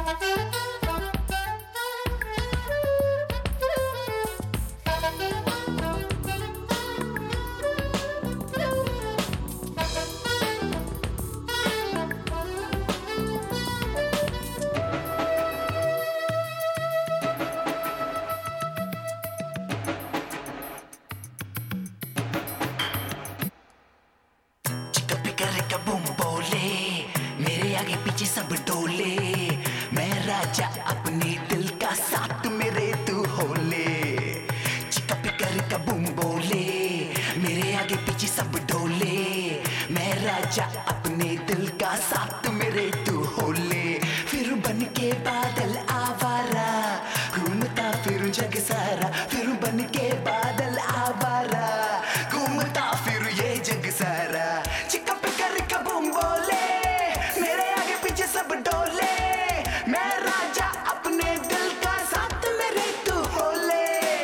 का बूम बोले, मेरे आगे पीछे सब डोले, मैं राजा अपने दिल का साथ मेरे तू होले। चिका पिकर का बूम बोले, मेरे आगे पीछे सब डोले, मैं राजा अपने दिल का साथ मेरे तू होले। फिर बन के बादल आवारा, घूमता फिर जग सारा, फिर बन के बादल आवारा, घूमता फिर ये जग सारा। चिका पिकर का बूम बोले, मेरे आगे पीछे सब डोले, मैं राजा अपने दिल का साथ मेरे तू होले।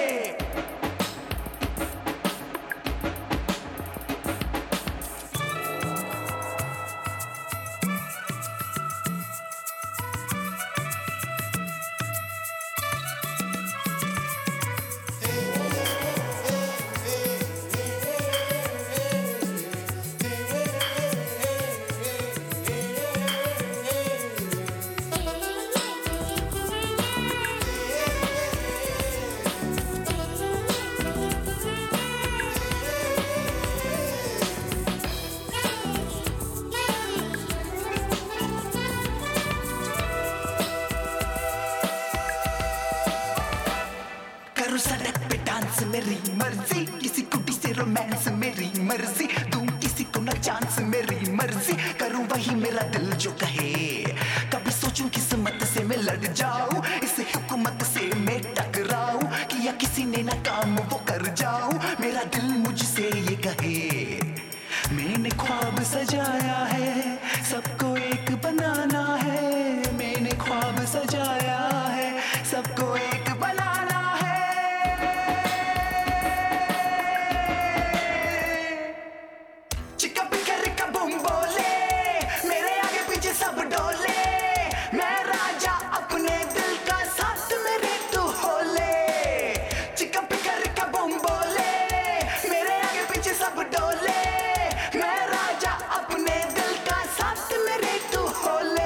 करूँ सड़क पे डांस मेरी मर्जी, किसी कुटी से रोमांस मेरी मर्जी, दूं किसी को न चांस मेरी मर्जी, करूँ वही मेरा दिल जो कहे। कभी सोचूं किस्मत से मैं लड़ जाऊं, इस हुकूमत से मैं टकराऊं, किया किसी ने ना काम वो कर जाऊं, मेरा दिल मुझसे ये कहे। मैंने ख्वाब सजाया है, सबको एक बनाना है, मैंने ख्वाब सजाया है, सबको एक बनाना है। चिका पिकर का बूम बोले, मेरे आगे पीछे सब डोले, मैं राजा अपने दिल का साथ मेरे तू होले। चिका पिकर का बूम बोले, मेरे आगे पीछे सब डोले, मैं राजा अपने दिल का साथ मेरे तू होले।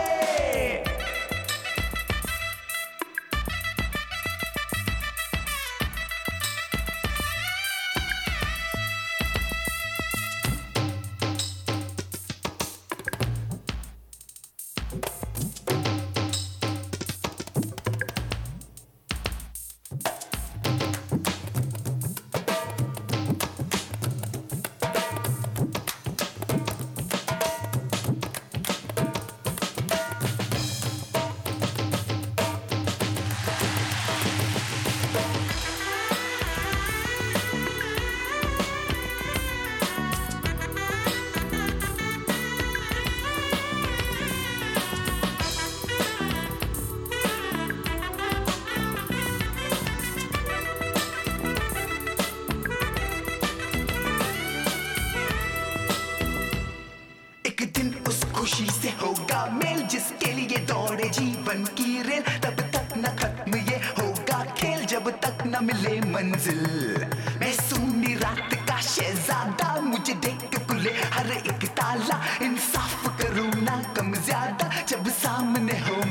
खुशी से होगा मेल, जिसके लिए दौड़े जीवन की रेल, तब तक न खत्म ये होगा खेल, जब तक न मिले मंजिल। मैं सुनी रात का शहजादा, मुझे देख के खुले हर एक ताला, इंसाफ करूँ ना कम ज्यादा, जब सामने हो